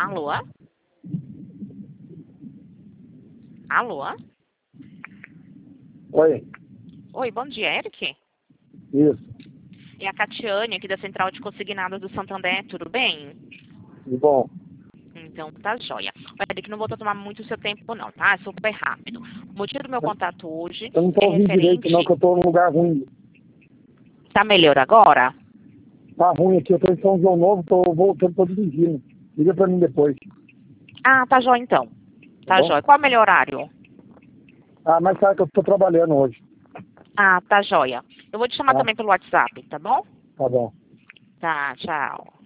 Alô? Alô? Oi, Oi, bom dia, Eric. isso, É a Catiane aqui da Central de Consignados do Santander, tudo bem? e bom, Então, tá joia. Olha, Eric, não vou tomar muito o seu tempo não, tá? É super rápido. O motivo do meu contato hoje eu não tô é ouvindo direito não, referente... que eu tô num lugar ruim. Tá melhor agora? Tá ruim aqui, eu tô em São João Novo, tô voltando, tô dirigindo. Liga pra mim depois, Ah, tá joia então. tá Tá bom? joia. Qual é o melhor horário? Ah, mas sabe que eu tô trabalhando hoje, Ah, tá joia. Eu vou te chamar tá? também pelo WhatsApp, tá bom? Tá bom. Tá, tchau.